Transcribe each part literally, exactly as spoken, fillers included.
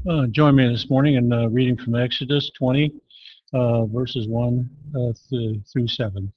Uh, join me this morning in uh, reading from Exodus twenty, uh, verses one uh, th- through seven.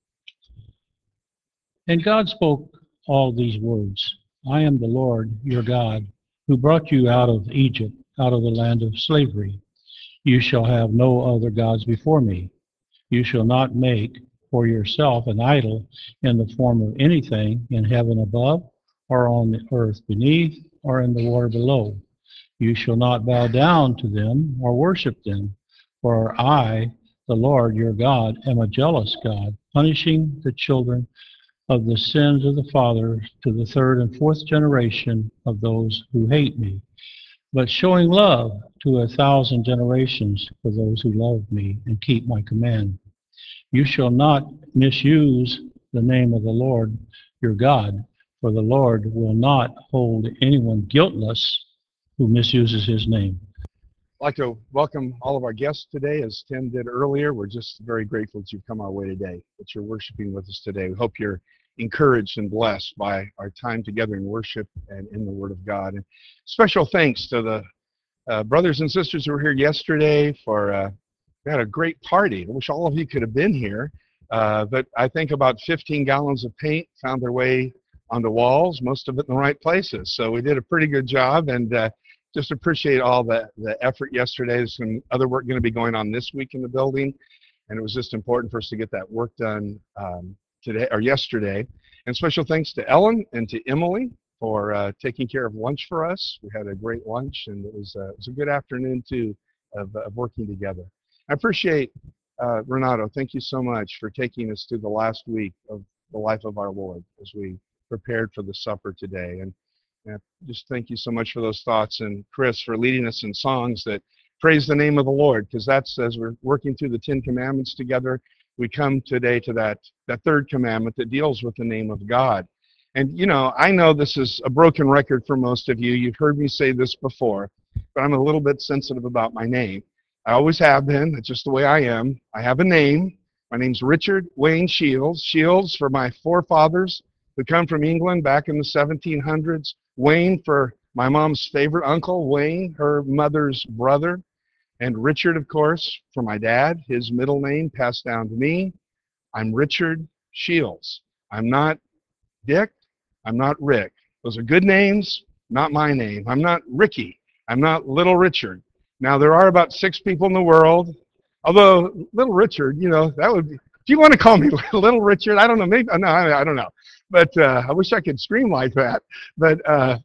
And God spoke all these words: I am the Lord your God, who brought you out of Egypt, out of the land of slavery. You shall have no other gods before me. You shall not make for yourself an idol in the form of anything in heaven above, or on the earth beneath, or in the water below. You shall not bow down to them or worship them, for I, the Lord your God, am a jealous God, punishing the children of the sins of the fathers to the third and fourth generation of those who hate me, but showing love to a thousand generations for those who love me and keep my command. You shall not misuse the name of the Lord your God, for the Lord will not hold anyone guiltless who misuses his name. I'd like to welcome all of our guests today, as Tim did earlier. We're just very grateful that you've come our way today, that you're worshiping with us today. We hope you're encouraged and blessed by our time together in worship and in the Word of God. And special thanks to the uh, brothers and sisters who were here yesterday for, uh, we had a great party. I wish all of you could have been here, uh, but I think about fifteen gallons of paint found their way on the walls, most of it in the right places. So we did a pretty good job, and uh, just appreciate all the, the effort yesterday. There's some other work going to be going on this week in the building, and it was just important for us to get that work done um, today or yesterday. And special thanks to Ellen and to Emily for uh, taking care of lunch for us. We had a great lunch, and it was, uh, it was a good afternoon too of, of working together. I appreciate uh, Renato. Thank you so much for taking us through the last week of the life of our Lord as we prepared for the supper today. And and just thank you so much for those thoughts, and Chris for leading us in songs that praise the name of the Lord, because that's, as we're working through the Ten Commandments together, we come today to that, that third commandment that deals with the name of God. And, you know, I know this is a broken record for most of you. You've heard me say this before, but I'm a little bit sensitive about my name. I always have been. That's just the way I am. I have a name. My name's Richard Wayne Shields. Shields for my forefathers who come from England back in the seventeen hundreds. Wayne for my mom's favorite uncle, Wayne, her mother's brother. And Richard, of course, for my dad, his middle name passed down to me. I'm Richard Shields. I'm not Dick. I'm not Rick. Those are good names, not my name. I'm not Ricky. I'm not Little Richard. Now, there are about six people in the world, although Little Richard, you know, that would be, do you want to call me Little Richard? I don't know. Maybe, no, I, I don't know. But uh, I wish I could scream like that. But uh,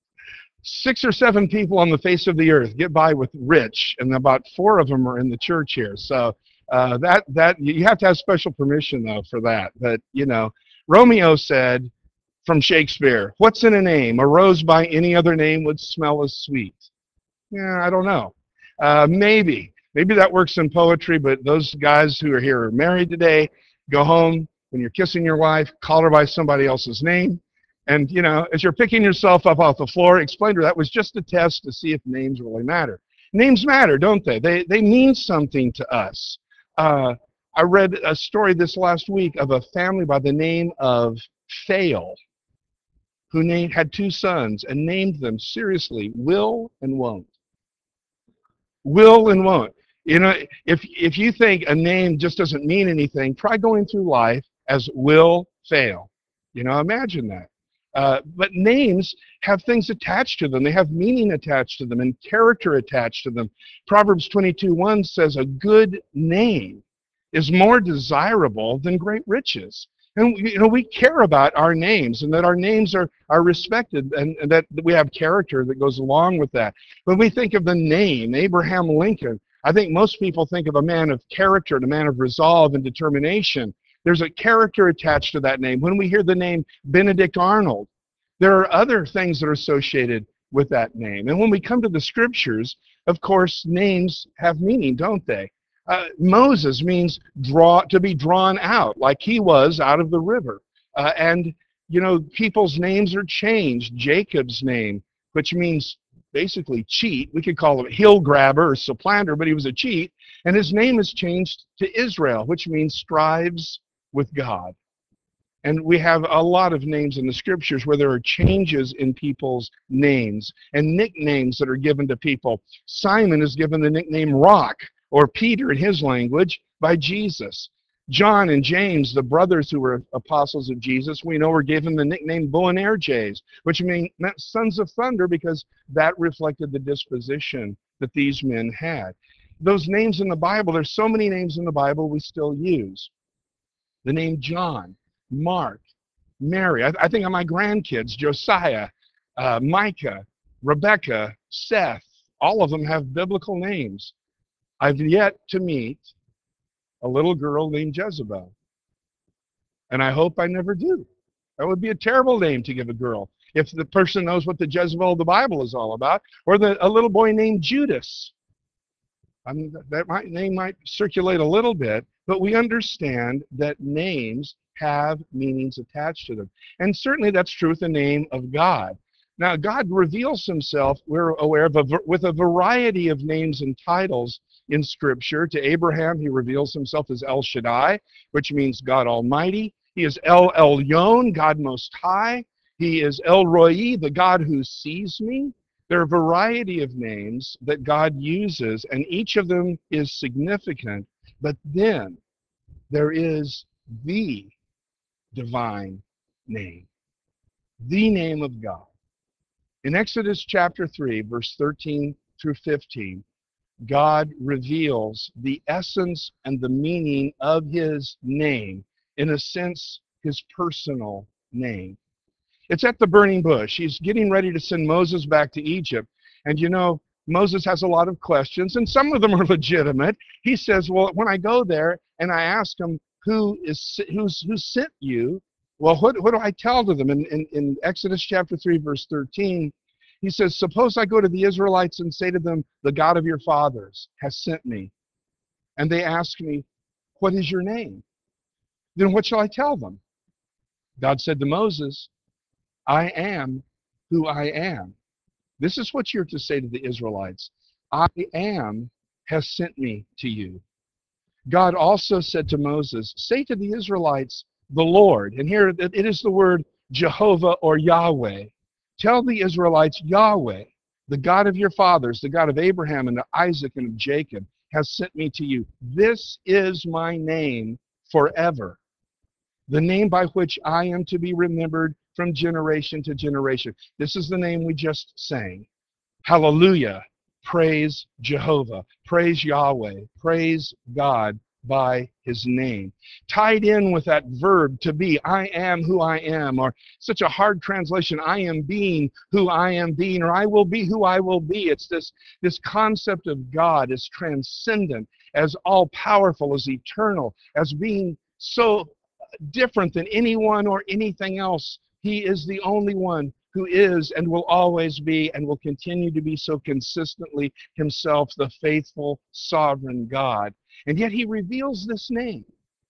six or seven people on the face of the earth get by with Rich, and about four of them are in the church here. So uh, that that you have to have special permission though for that. But you know, Romeo said from Shakespeare, "What's in a name? A rose by any other name would smell as sweet." Yeah, I don't know. Uh, maybe maybe that works in poetry, but those guys who are here are married today. Go home when you're kissing your wife, call her by somebody else's name. And, you know, as you're picking yourself up off the floor, explain to her that was just a test to see if names really matter. Names matter, don't they? They, they mean something to us. Uh, I read a story this last week of a family by the name of Fail, who named, had two sons and named them, seriously, Will and Won't. Will and won't. You know, if, if you think a name just doesn't mean anything, try going through life as will fail. You know, imagine that. Uh, but names have things attached to them. They have meaning attached to them and character attached to them. Proverbs twenty-two one says a good name is more desirable than great riches. And you know, we care about our names, and that our names are, are respected, and, and that we have character that goes along with that. When we think of the name Abraham Lincoln, I think most people think of a man of character, and a man of resolve and determination. There's a character attached to that name. When we hear the name Benedict Arnold, there are other things that are associated with that name. And when we come to the scriptures, of course, names have meaning, don't they? Uh, Moses means draw, to be drawn out, like he was out of the river. Uh, and, you know, people's names are changed. Jacob's name, which means basically cheat. We could call him heel grabber or supplanter, but he was a cheat. And his name is changed to Israel, which means strives with God. And we have a lot of names in the scriptures where there are changes in people's names and nicknames that are given to people. Simon is given the nickname Rock, or Peter in his language, by Jesus. John and James, the brothers who were apostles of Jesus, we know were given the nickname Boanerges, which mean, meant sons of thunder, because that reflected the disposition that these men had. Those names in the Bible, there's so many names in the Bible we still use. The name John, Mark, Mary. I, I think of my grandkids, Josiah, uh, Micah, Rebecca, Seth. All of them have biblical names. I've yet to meet a little girl named Jezebel. And I hope I never do. That would be a terrible name to give a girl if the person knows what the Jezebel of the Bible is all about. Or the, a little boy named Judas. I mean, that might, name might circulate a little bit, but we understand that names have meanings attached to them. And certainly that's true with the name of God. Now, God reveals himself, we're aware of, a, with a variety of names and titles in Scripture. To Abraham, he reveals himself as El Shaddai, which means God Almighty. He is El Elyon, God Most High. He is El Roi, the God who sees me. There are a variety of names that God uses, and each of them is significant. But then there is the divine name, the name of God. In Exodus chapter three, verse thirteen through fifteen, God reveals the essence and the meaning of his name, in a sense, his personal name. It's at the burning bush. He's getting ready to send Moses back to Egypt. And you know, Moses has a lot of questions, and some of them are legitimate. He says, well, when I go there and I ask him, who is who's who sent you? Well, what, what do I tell to them? In, in, in Exodus chapter three, verse thirteen, he says, suppose I go to the Israelites and say to them, the God of your fathers has sent me. And they ask me, what is your name? Then what shall I tell them? God said to Moses, I am who I am. This is what you're to say to the Israelites. I am has sent me to you. God also said to Moses, say to the Israelites, the Lord. And here it is the word Jehovah or Yahweh. Tell the Israelites, Yahweh, the God of your fathers, the God of Abraham and of Isaac and of Jacob, has sent me to you. This is my name forever, the name by which I am to be remembered from generation to generation. This is the name we just sang. Hallelujah. Praise Jehovah. Praise Yahweh. Praise God by his name. Tied in with that verb to be, I am who I am, or such a hard translation, I am being who I am being, or I will be who I will be. It's this, this concept of God as transcendent, as all-powerful, as eternal, as being so different than anyone or anything else. He is the only one who is and will always be and will continue to be so consistently himself, the faithful, sovereign God. And yet he reveals this name.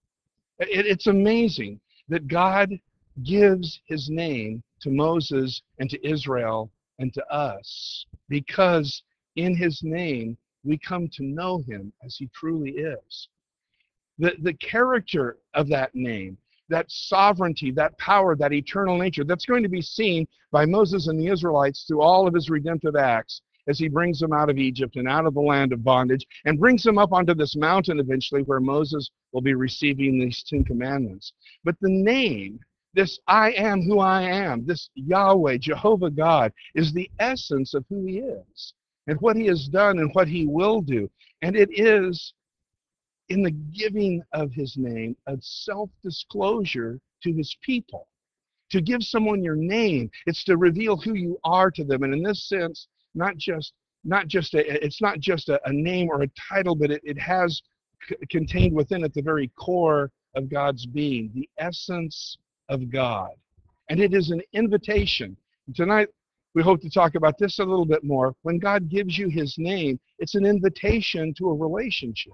It, it's amazing that God gives his name to Moses and to Israel and to us, because in his name we come to know him as he truly is. The, the character of that name, that sovereignty, that power, that eternal nature, that's going to be seen by Moses and the Israelites through all of his redemptive acts as he brings them out of Egypt and out of the land of bondage and brings them up onto this mountain eventually where Moses will be receiving these Ten Commandments. But the name, this I am who I am, this Yahweh, Jehovah God, is the essence of who he is and what he has done and what he will do. And it is in the giving of his name, a self-disclosure to his people. To give someone your name, it's to reveal who you are to them. And in this sense, not just not just a, it's not just a, a name or a title, but it, it has c- contained within it the very core of God's being, the essence of God. And it is an invitation. Tonight, we hope to talk about this a little bit more. When God gives you his name, it's an invitation to a relationship.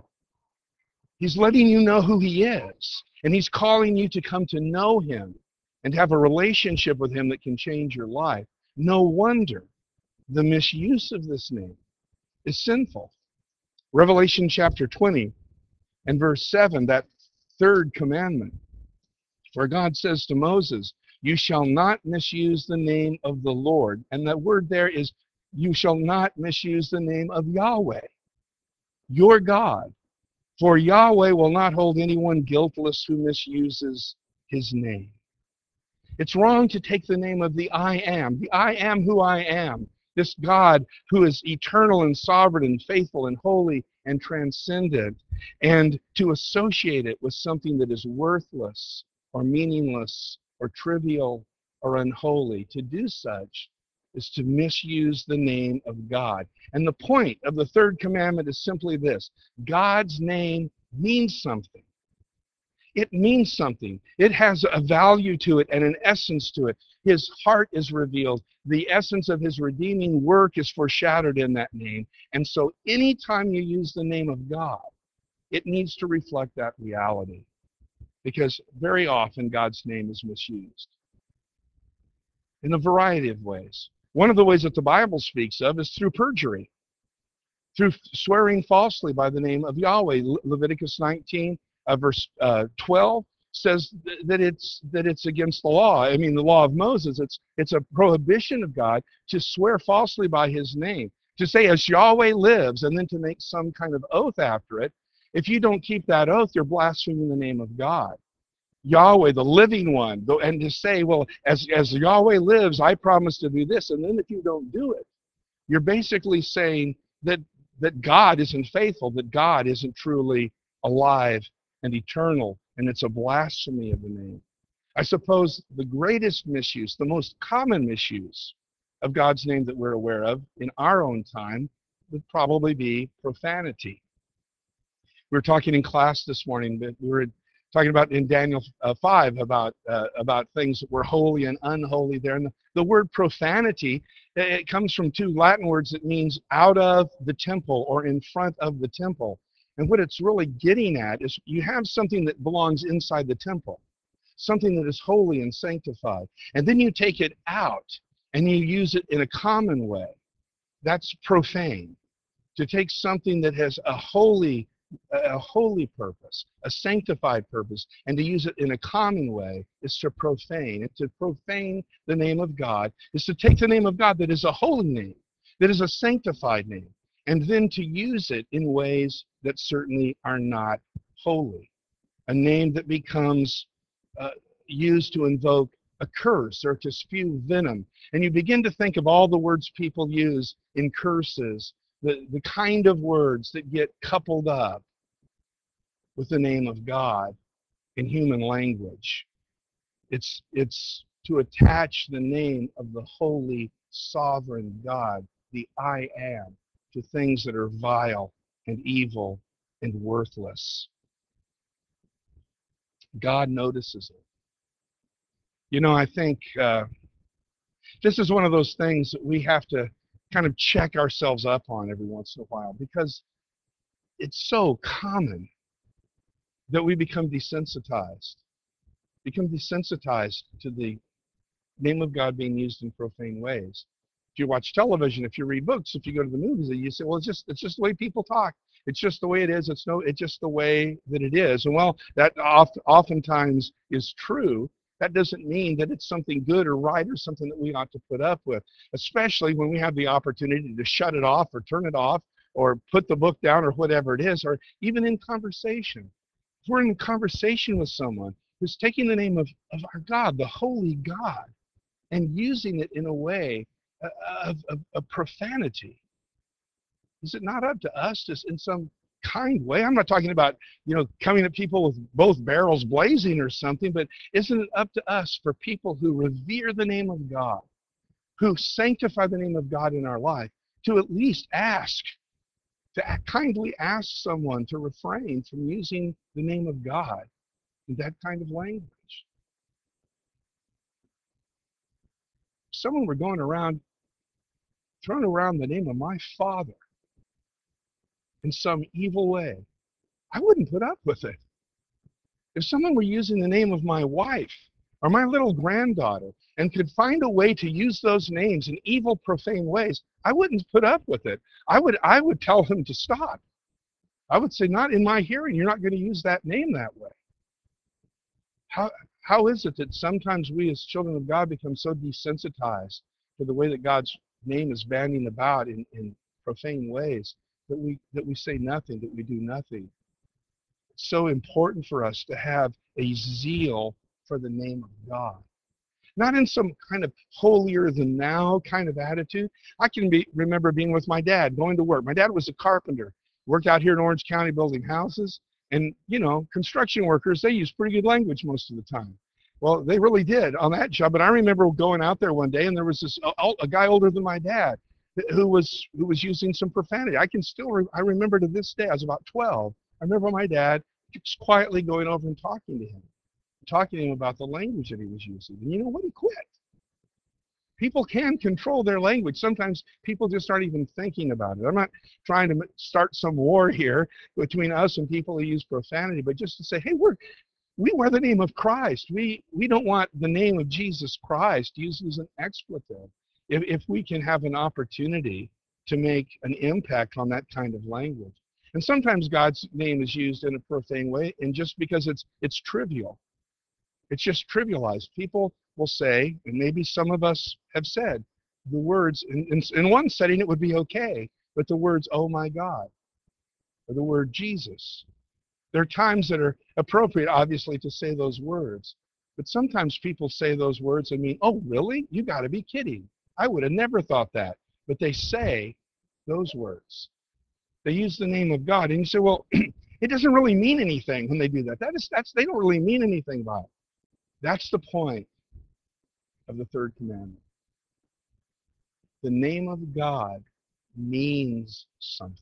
He's letting you know who he is, and he's calling you to come to know him and have a relationship with him that can change your life. No wonder the misuse of this name is sinful. Revelation chapter twenty and verse seven, that third commandment, where God says to Moses, you shall not misuse the name of the Lord. And that word there is, you shall not misuse the name of Yahweh, your God. For Yahweh will not hold anyone guiltless who misuses his name. It's wrong to take the name of the I Am, the I Am who I am, this God who is eternal and sovereign and faithful and holy and transcendent, and to associate it with something that is worthless or meaningless or trivial or unholy. To do such is to misuse the name of God. And the point of the third commandment is simply this: God's name means something. It means something. It has a value to it and an essence to it. His heart is revealed. The essence of his redeeming work is foreshadowed in that name. And so anytime you use the name of God, it needs to reflect that reality. Because very often God's name is misused in a variety of ways. One of the ways that the Bible speaks of is through perjury, through swearing falsely by the name of Yahweh. Le- Leviticus nineteen, uh, verse uh, twelve says th- that it's that it's against the law. I mean, the law of Moses. It's it's a prohibition of God to swear falsely by His name, to say as Yahweh lives, and then to make some kind of oath after it. If you don't keep that oath, you're blaspheming the name of God, Yahweh, the living one, though, and to say, well, as as Yahweh lives, I promise to do this, and then if you don't do it, you're basically saying that that God isn't faithful, that God isn't truly alive and eternal, and it's a blasphemy of the name. I suppose the greatest misuse, the most common misuse of God's name that we're aware of in our own time would probably be profanity. We were talking in class this morning, but we were talking about in Daniel uh, five about uh, about things that were holy and unholy there. And the, the word profanity, it comes from two Latin words that means out of the temple or in front of the temple. And what it's really getting at is you have something that belongs inside the temple, something that is holy and sanctified, and then you take it out and you use it in a common way. That's profane. To take something that has a holy a holy purpose, a sanctified purpose, and to use it in a common way is to profane. And to profane the name of God is to take the name of God that is a holy name, that is a sanctified name, and then to use it in ways that certainly are not holy. A name that becomes uh, used to invoke a curse or to spew venom. And you begin to think of all the words people use in curses, the, the kind of words that get coupled up with the name of God in human language. It's, it's to attach the name of the holy, sovereign God, the I Am, to things that are vile and evil and worthless. God notices it. You know, I think uh, this is one of those things that we have to kind of check ourselves up on every once in a while, because it's so common that we become desensitized, become desensitized to the name of God being used in profane ways. If you watch television, if you read books, if you go to the movies, you say, well, it's just it's just the way people talk. It's just the way it is. It's no, it's just the way that it is. And well, that oft, oftentimes is true. That doesn't mean that it's something good or right or something that we ought to put up with, especially when we have the opportunity to shut it off or turn it off or put the book down or whatever it is, or even in conversation. If we're in conversation with someone who's taking the name of, of our God, the holy God, and using it in a way of, of, of profanity, is it not up to us just in some kind way? I'm not talking about, you know, coming at people with both barrels blazing or something, but isn't it up to us, for people who revere the name of God, who sanctify the name of God in our life, to at least ask, to kindly ask someone to refrain from using the name of God in that kind of language? If someone were going around, throwing around the name of my Father in some evil way, I wouldn't put up with it. If someone were using the name of my wife or my little granddaughter and could find a way to use those names in evil, profane ways, I wouldn't put up with it. I would, I would tell them to stop. I would say, not in my hearing. You're not going to use that name that way. How, how is it that sometimes we as children of God become so desensitized to the way that God's name is bandied about in, in profane ways that we that we say nothing, that we do nothing? It's so important for us to have a zeal for the name of God. Not in some kind of holier than thou kind of attitude. I can be, remember being with my dad, going to work. My dad was a carpenter, worked out here in Orange County building houses. And, you know, construction workers, they use pretty good language most of the time. Well, they really did on that job. But I remember going out there one day, and there was this a, a guy older than my dad who was who was using some profanity. I can still, re I remember to this day, I was about twelve. I remember my dad just quietly going over and talking to him. Talking to him about the language that he was using. And you know what? He quit. People can control their language. Sometimes people just aren't even thinking about it. I'm not trying to start some war here between us and people who use profanity, but just to say, hey, we're, we wear the name of Christ. We, we don't want the name of Jesus Christ used as an expletive. If, if we can have an opportunity to make an impact on that kind of language. And sometimes God's name is used in a profane way, and just because it's, it's trivial. It's just trivialized. People will say, and maybe some of us have said, the words, in, in, in one setting it would be okay, but the words, oh my God, or the word Jesus. There are times that are appropriate, obviously, to say those words. But sometimes people say those words and mean, oh, really? You got to be kidding. I would have never thought that. But they say those words. They use the name of God. And you say, well, it doesn't really mean anything when they do that. That is, that's, they don't really mean anything by it. That's the point of the third commandment. The name of God means something.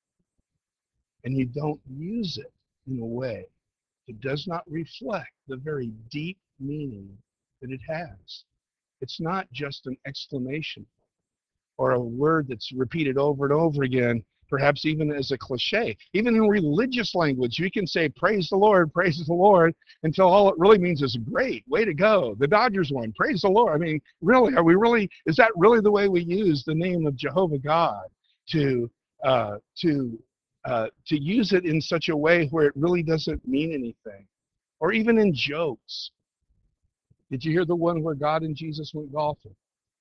And you don't use it in a way that does not reflect the very deep meaning that it has. It's not just an exclamation or a word that's repeated over and over again, perhaps even as a cliche. Even in religious language, you can say, praise the Lord, praise the Lord, until all it really means is great, way to go. The Dodgers won, praise the Lord. I mean, really, are we really, is that really the way we use the name of Jehovah God to, uh, to, uh, to use it in such a way where it really doesn't mean anything? Or even in jokes. Did you hear the one where God and Jesus went golfing?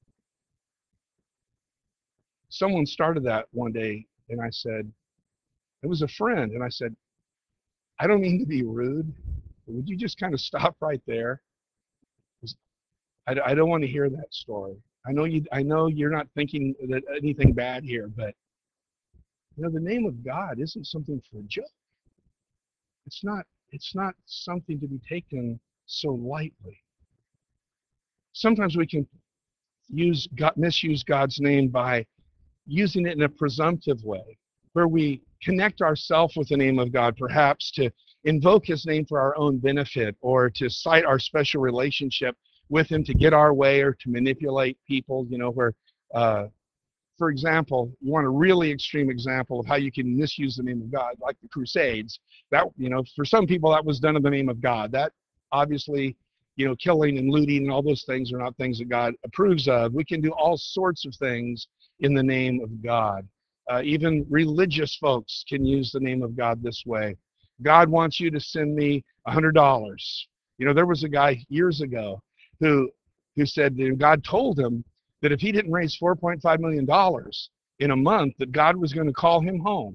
Someone started that one day, and I said, it was a friend, and I said, I don't mean to be rude, but would you just kind of stop right there? I, I don't want to hear that story. I know you. I know you're not thinking that anything bad here, but you know, the name of God isn't something for a joke. It's not. It's not something to be taken so lightly. Sometimes we can use God, misuse God's name by using it in a presumptive way, where we connect ourselves with the name of God, perhaps to invoke his name for our own benefit, or to cite our special relationship with him to get our way, or to manipulate people, you know, where, uh, for example, you want a really extreme example of how you can misuse the name of God, like the Crusades. That, you know, for some people that was done in the name of God. That obviously, you know, killing and looting and all those things are not things that God approves of. We can do all sorts of things in the name of God. Uh, even religious folks can use the name of God this way. God wants you to send me a hundred dollars. You know, there was a guy years ago who who said that God told him that if he didn't raise four point five million dollars in a month, that God was going to call him home.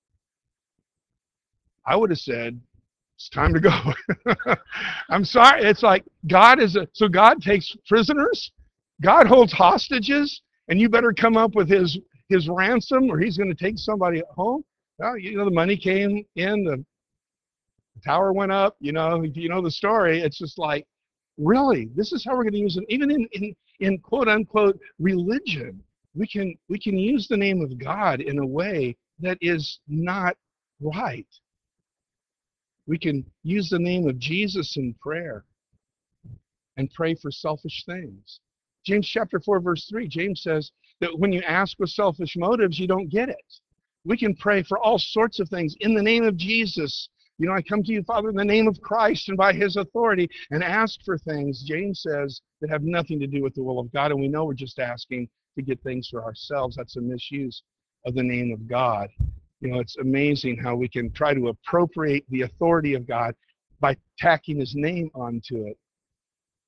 I would have said, it's time to go. I'm sorry. It's like God is a, so God takes prisoners, God holds hostages, and you better come up with his his ransom, or he's going to take somebody home. Well, you know, the money came in, the, the tower went up. You know, you know the story. It's just like, really, this is how we're going to use it. Even in in in quote unquote religion, we can we can use the name of God in a way that is not right. We can use the name of Jesus in prayer and pray for selfish things. James chapter four, verse three, James says that when you ask with selfish motives, you don't get it. We can pray for all sorts of things in the name of Jesus. You know, I come to you, Father, in the name of Christ and by his authority, and ask for things, James says, that have nothing to do with the will of God. And we know we're just asking to get things for ourselves. That's a misuse of the name of God. You know, it's amazing how we can try to appropriate the authority of God by tacking his name onto it.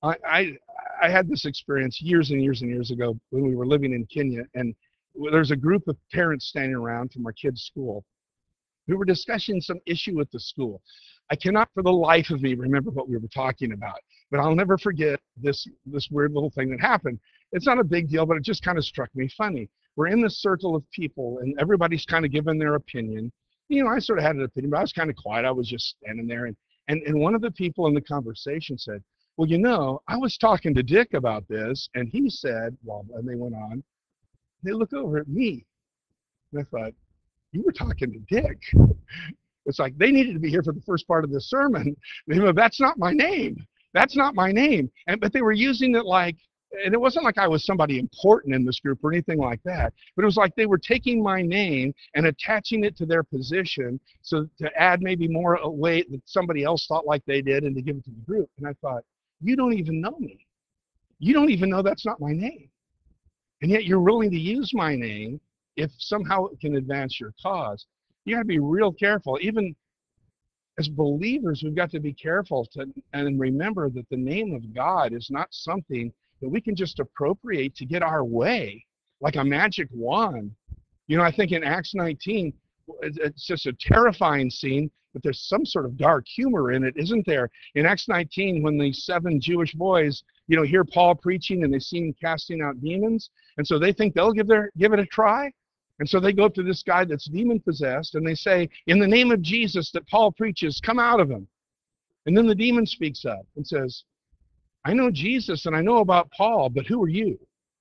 I, I I had this experience years and years and years ago when we were living in Kenya, and there's a group of parents standing around from our kids' school. We were discussing some issue with the school. I cannot for the life of me remember what we were talking about, but I'll never forget this this weird little thing that happened. It's not a big deal, but it just kind of struck me funny. We're in this circle of people, and everybody's kind of giving their opinion. You know, I sort of had an opinion, but I was kind of quiet. I was just standing there, and and, and one of the people in the conversation said, well, you know, I was talking to Dick about this, and he said, well, and they went on. They look over at me, and I thought, you were talking to Dick. It's like they needed to be here for the first part of the sermon. They go, that's not my name. That's not my name. And but they were using it like, and it wasn't like I was somebody important in this group or anything like that, but it was like they were taking my name and attaching it to their position so to add maybe more weight that somebody else thought like they did and to give it to the group. And I thought, you don't even know me. You don't even know that's not my name. And yet you're willing to use my name if somehow it can advance your cause. You got to be real careful. Even as believers, we've got to be careful to and remember that the name of God is not something that we can just appropriate to get our way, like a magic wand. You know, I think in Acts nineteen, it's just a terrifying scene, but there's some sort of dark humor in it, isn't there? In Acts nineteen, when the seven Jewish boys, you know, hear Paul preaching and they see him casting out demons, and so they think they'll give their give it a try. And so they go up to this guy that's demon-possessed, and they say, in the name of Jesus that Paul preaches, come out of him. And then the demon speaks up and says, I know Jesus and I know about Paul, but who are you?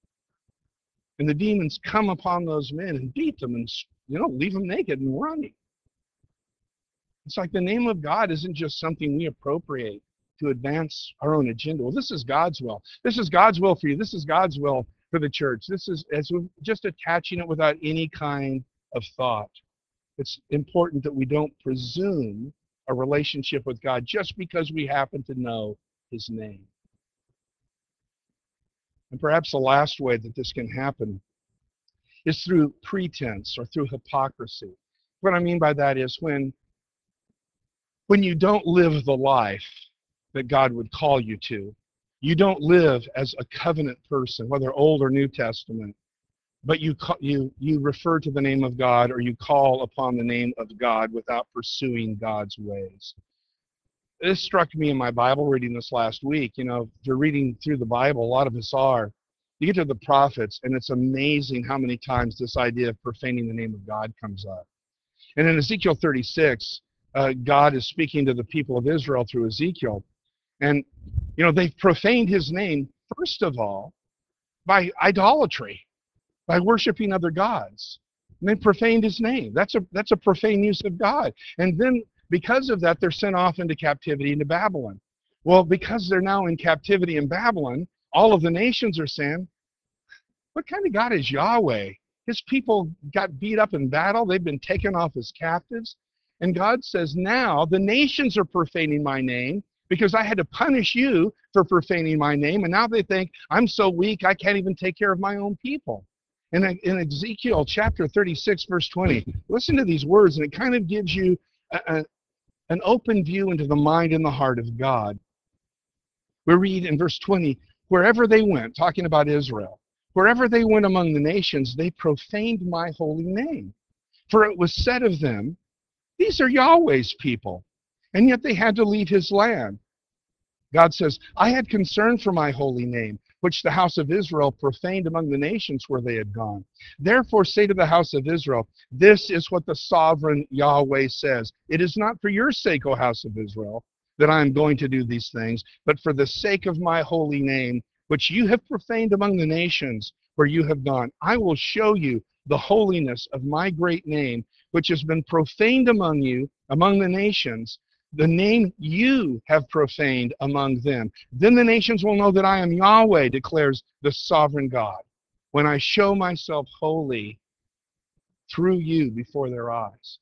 And the demons come upon those men and beat them and, you know, leave them naked and running. It's like the name of God isn't just something we appropriate to advance our own agenda. Well, this is God's will. This is God's will for you. This is God's will for the church. This is as we're just attaching it without any kind of thought. It's important that we don't presume a relationship with God just because we happen to know his name. And perhaps the last way that this can happen is through pretense or through hypocrisy. What I mean by that is when, when you don't live the life that God would call you to. You don't live as a covenant person, whether Old or New Testament, but you, you, you refer to the name of God or you call upon the name of God without pursuing God's ways. This struck me in my Bible reading this last week. You know, if you're reading through the Bible, a lot of us are. You get to the prophets, and it's amazing how many times this idea of profaning the name of God comes up. And in Ezekiel thirty-six, uh, God is speaking to the people of Israel through Ezekiel. And, you know, they've profaned his name, first of all, by idolatry, by worshiping other gods. And they profaned his name. That's a, that's a profane use of God. And then, because of that, they're sent off into captivity into Babylon. Well, because they're now in captivity in Babylon, all of the nations are saying, what kind of God is Yahweh? His people got beat up in battle. They've been taken off as captives. And God says, now the nations are profaning my name because I had to punish you for profaning my name. And now they think, I'm so weak, I can't even take care of my own people. And in Ezekiel chapter thirty-six, verse twenty, listen to these words, and it kind of gives you a, a, an open view into the mind and the heart of God. We read in verse twenty, wherever they went, talking about Israel, wherever they went among the nations, they profaned my holy name. For it was said of them, these are Yahweh's people, and yet they had to leave his land. God says, I had concern for my holy name, which the house of Israel profaned among the nations where they had gone. Therefore say to the house of Israel, this is what the sovereign Yahweh says. It is not for your sake, O house of Israel, that I am going to do these things, but for the sake of my holy name, which you have profaned among the nations where you have gone. I will show you the holiness of my great name, which has been profaned among you, among the nations, the name you have profaned among them. Then the nations will know that I am Yahweh, declares the sovereign God, when I show myself holy through you before their eyes.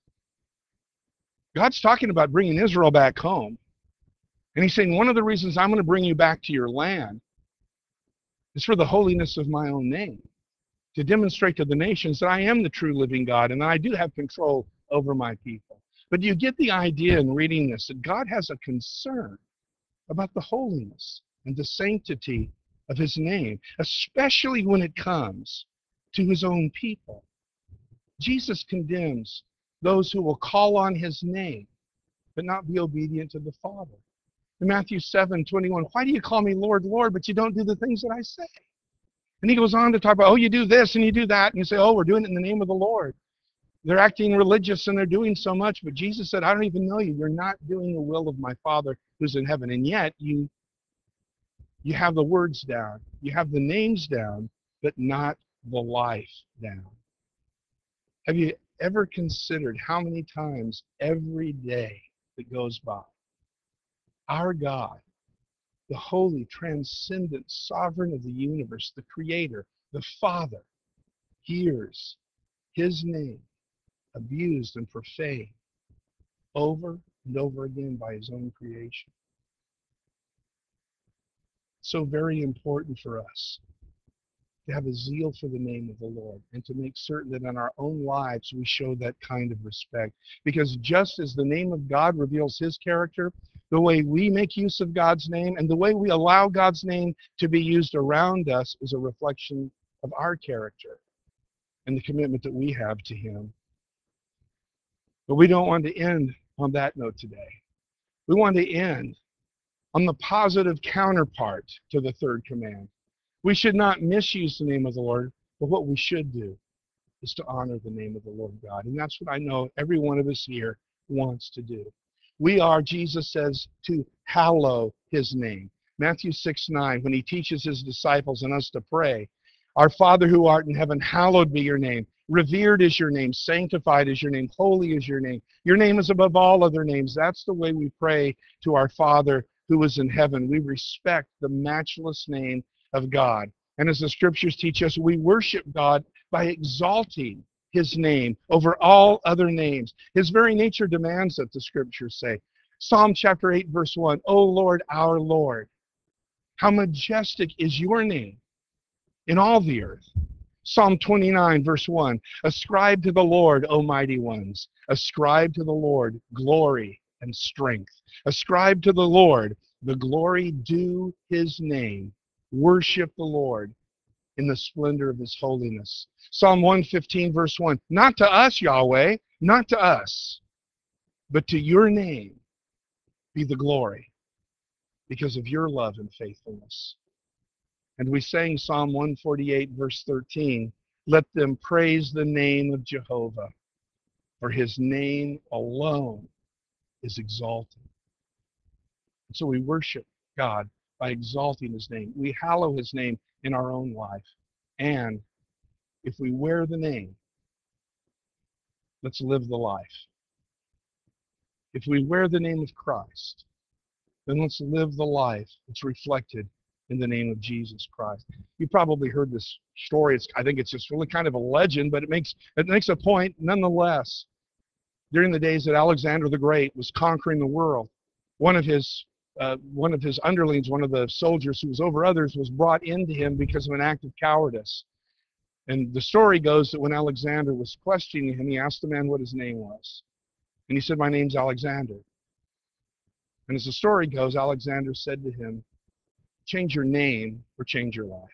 God's talking about bringing Israel back home. And he's saying, one of the reasons I'm going to bring you back to your land is for the holiness of my own name, to demonstrate to the nations that I am the true living God and that I do have control over my people. But you get the idea in reading this that God has a concern about the holiness and the sanctity of his name, especially when it comes to his own people. Jesus condemns those who will call on his name but not be obedient to the Father. In Matthew seven twenty-one, why do you call me Lord, Lord, but you don't do the things that I say? And he goes on to talk about, oh, you do this and you do that, and you say, oh, we're doing it in the name of the Lord. They're acting religious and they're doing so much, but Jesus said, I don't even know you. You're not doing the will of my Father who's in heaven. And yet you you have the words down, you have the names down, but not the life down. Have you ever considered how many times every day that goes by, our God, the holy, transcendent, sovereign of the universe, the Creator, the Father, hears his name abused and profaned over and over again by his own creation? So very important for us to have a zeal for the name of the Lord and to make certain that in our own lives we show that kind of respect. Because just as the name of God reveals his character, the way we make use of God's name and the way we allow God's name to be used around us is a reflection of our character and the commitment that we have to him. But we don't want to end on that note today. We want to end on the positive counterpart to the third command. We should not misuse the name of the Lord, but what we should do is to honor the name of the Lord God. And that's what I know every one of us here wants to do. We are, Jesus says, to hallow his name. Matthew six nine, when he teaches his disciples and us to pray, our Father who art in heaven, hallowed be your name. Revered is your name. Sanctified is your name. Holy is your name. Your name is above all other names. That's the way we pray to our Father who is in heaven. We respect the matchless name of God. And as the scriptures teach us, we worship God by exalting his name over all other names. His very nature demands that, the scriptures say. Psalm chapter eight, verse one, O Lord, our Lord, how majestic is your name in all the earth. Psalm twenty-nine, verse one, ascribe to the Lord, O mighty ones. Ascribe to the Lord glory and strength. Ascribe to the Lord the glory due his name. Worship the Lord in the splendor of his holiness. Psalm one fifteen, verse one, not to us, Yahweh, not to us, but to your name be the glory because of your love and faithfulness. And we sang Psalm one forty-eight, verse thirteen, let them praise the name of Jehovah, for his name alone is exalted. And so we worship God by exalting his name. We hallow his name in our own life. And if we wear the name, let's live the life. If we wear the name of Christ, then let's live the life that's reflected in the name of Jesus Christ. You probably heard this story. It's, I think it's just really kind of a legend, but it makes, it makes a point nonetheless. During the days that Alexander the Great was conquering the world, one of his uh, one of his underlings, one of the soldiers who was over others, was brought into him because of an act of cowardice. And the story goes that when Alexander was questioning him, he asked the man what his name was. And he said, my name's Alexander. And as the story goes, Alexander said to him, change your name or change your life.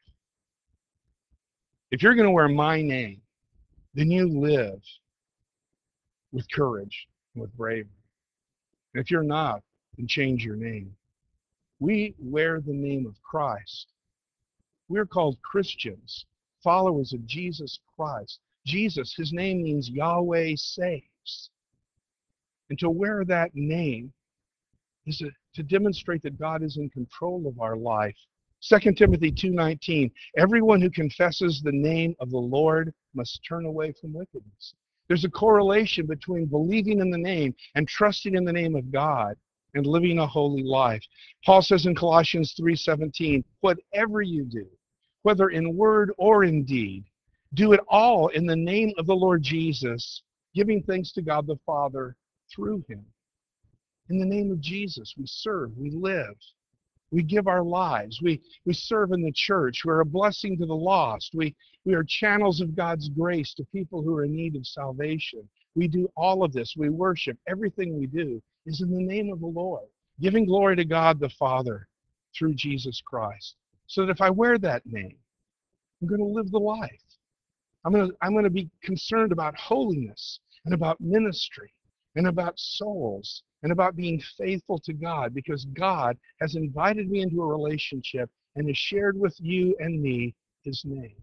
If you're going to wear my name, then you live with courage and with bravery. And if you're not, then change your name. We wear the name of Christ. We're called Christians, followers of Jesus Christ. Jesus, his name means Yahweh saves. And to wear that name is a, to demonstrate that God is in control of our life. Second Timothy two nineteen, everyone who confesses the name of the Lord must turn away from wickedness. There's a correlation between believing in the name and trusting in the name of God and living a holy life. Paul says in Colossians three seventeen, whatever you do, whether in word or in deed, do it all in the name of the Lord Jesus, giving thanks to God the Father through him. In the name of Jesus, we serve, we live, we give our lives, we, we serve in the church, we're a blessing to the lost, we, we are channels of God's grace to people who are in need of salvation. We do all of this, we worship, everything we do is in the name of the Lord, giving glory to God the Father through Jesus Christ. So that if I wear that name, I'm going to live the life. I'm going to, I'm going to be concerned about holiness and about ministry and about souls and about being faithful to God, because God has invited me into a relationship and has shared with you and me his name.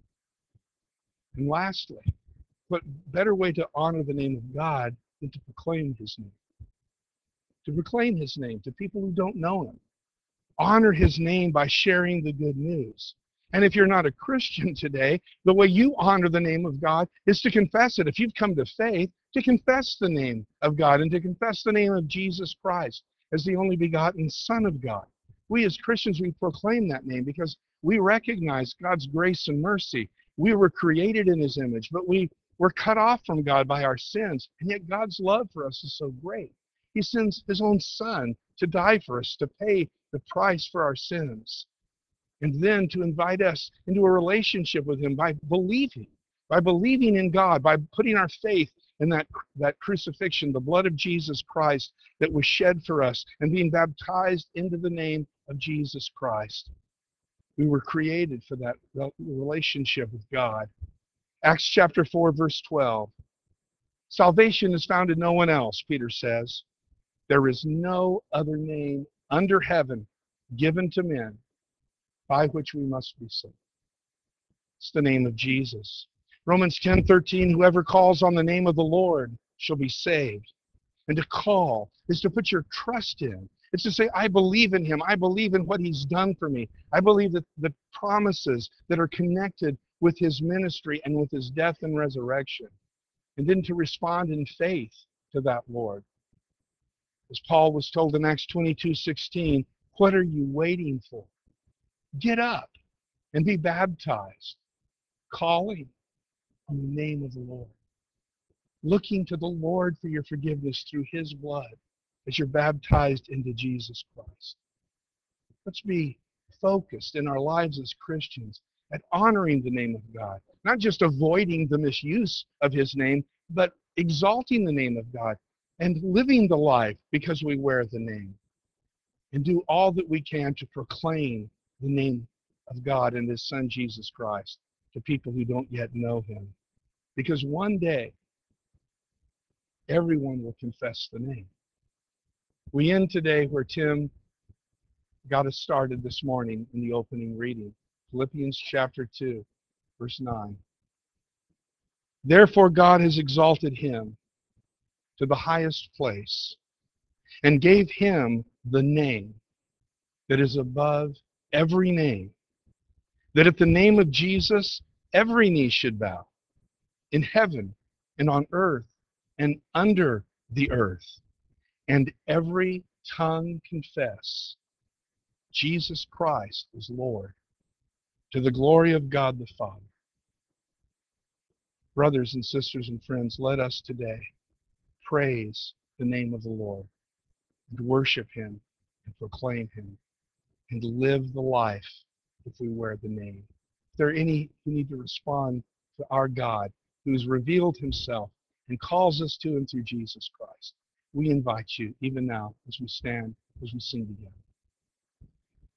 And lastly, what better way to honor the name of God than to proclaim his name? To proclaim his name to people who don't know him. Honor his name by sharing the good news. And if you're not a Christian today, the way you honor the name of God is to confess it. If you've come to faith, to confess the name of God and to confess the name of Jesus Christ as the only begotten Son of God. We as Christians, we proclaim that name because we recognize God's grace and mercy. We were created in his image, but we were cut off from God by our sins. And yet God's love for us is so great. He sends his own Son to die for us, to pay the price for our sins, and then to invite us into a relationship with him by believing, by believing in God, by putting our faith in that, that crucifixion, the blood of Jesus Christ that was shed for us, and being baptized into the name of Jesus Christ. We were created for that relationship with God. Acts chapter four, verse twelve. Salvation is found in no one else, Peter says. There is no other name under heaven given to men by which we must be saved. It's the name of Jesus. Romans ten thirteen, whoever calls on the name of the Lord shall be saved. And to call is to put your trust in. It's to say, I believe in him. I believe in what he's done for me. I believe that the promises that are connected with his ministry and with his death and resurrection. And then to respond in faith to that Lord. As Paul was told in Acts twenty-two sixteen, what are you waiting for? Get up and be baptized, calling on the name of the Lord. Looking to the Lord for your forgiveness through his blood as you're baptized into Jesus Christ. Let's be focused in our lives as Christians at honoring the name of God, not just avoiding the misuse of his name, but exalting the name of God and living the life because we wear the name, and do all that we can to proclaim the name of God and his Son Jesus Christ to people who don't yet know him. Because one day, everyone will confess the name. We end today where Tim got us started this morning in the opening reading. Philippians chapter two, verse nine. Therefore God has exalted him to the highest place and gave him the name that is above every name, that at the name of Jesus every knee should bow, in heaven and on earth and under the earth, and every tongue confess Jesus Christ is Lord, to the glory of God the Father. Brothers and sisters and friends, let us today praise the name of the Lord and worship him and proclaim him and live the life if we wear the name. If there are any who need to respond to our God who has revealed himself and calls us to him through Jesus Christ, we invite you even now as we stand, as we sing together.